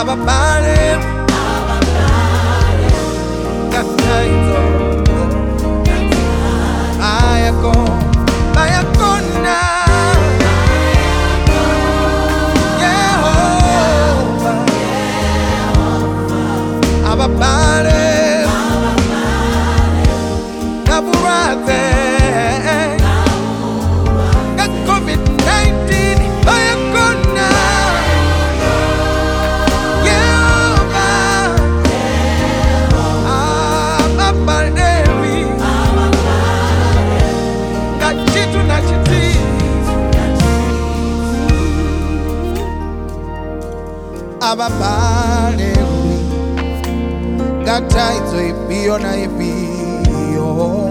ababale gataizo bayakona Yehova ababale gaburate COVID-19 bayakona Yehova ababale gachitu na chiti ababale gataizo ibio na ibio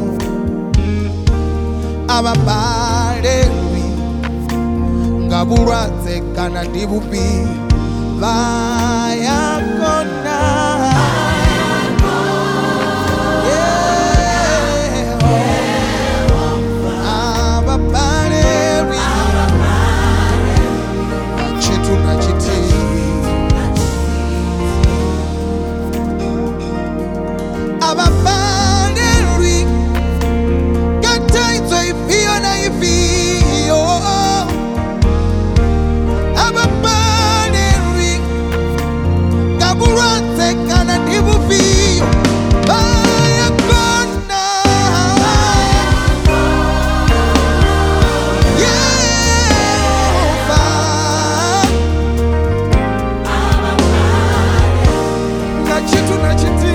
ababale ngaburatse kana ndibubi bayakona ababale chitu na chiti ababale gataizo ibio na ibio ababale gaburate kana ndibubi bayakona Yehova gachitu na chiti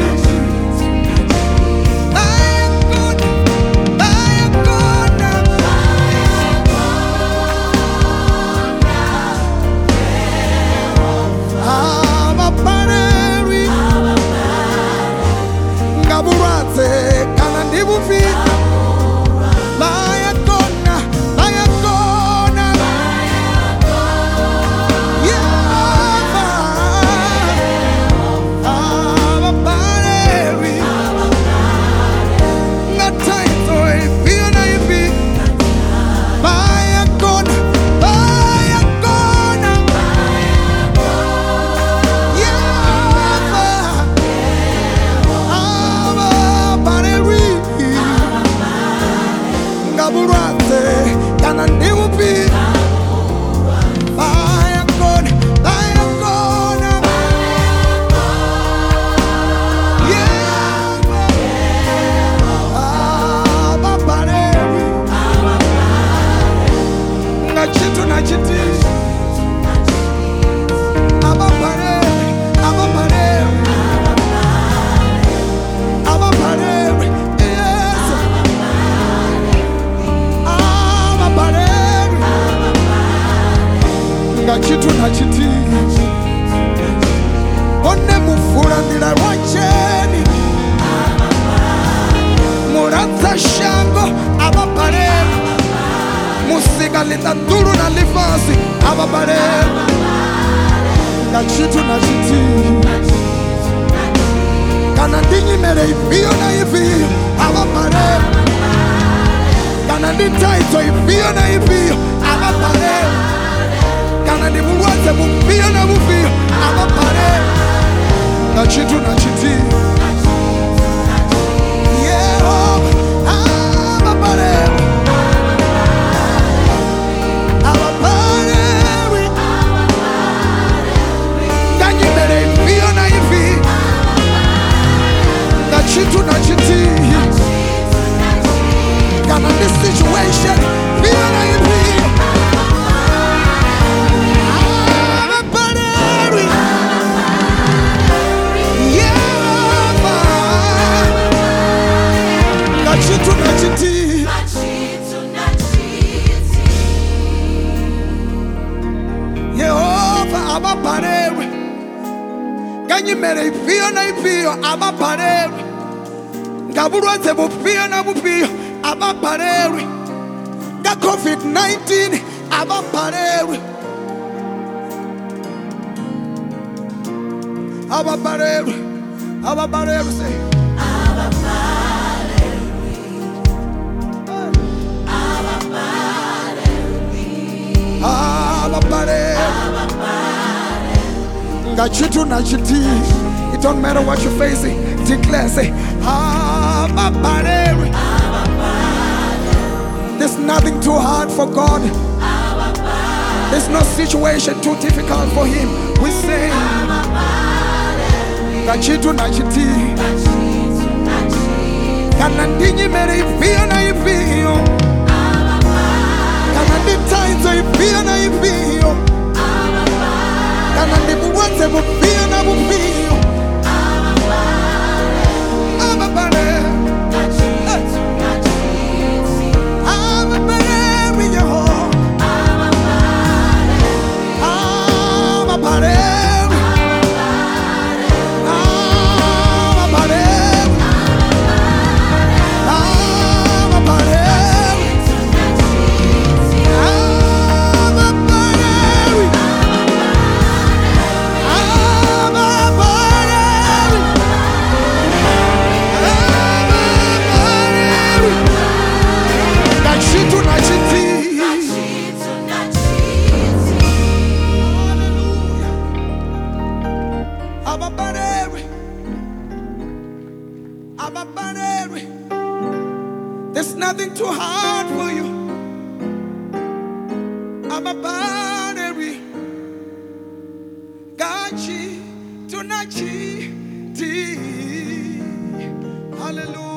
kana ndibufi bayakona Yehova ababale ngataito ibio na ibi bayakona Yehova gaburate kana ndibubi bayakona ababale ngachitu na chiti ababale yes ngachitu na chiti one mufulandila lwacheni muratsa shango ababale musika litandulu na livasi ababale ngachitu na chiti kana ndinyimele ibio na ibio ababale kana nditaito ibio na ibio ababale kana ndibuwaze bubio na bubio ababale ngachitu na chiti Yehova ababale nganyimele ibio na ibi ngachitu na chiti kana ndi situation ibio na ibi ngachitu na chiti Yehova ababale nganyimele ibio na ibio ababale ngaburuze bubio na bubio ababale nga COVID-19 ababale say Gachitu na chiti. It don't matter what you're facing. Declare, say, Abba Padre. There's nothing too hard for God. There's no situation too difficult for Him. We say, Gachitu na chiti. Kanandinyi mere ifio na ifio. Kanandi tainzo ifio na ifio. Kanandi buwate bufio na bufio. Abba Padre. Abba Padre with your heart. Abba Padre. There's nothing too hard for you. Abba Padre. Gachi tunachi ti. Hallelujah.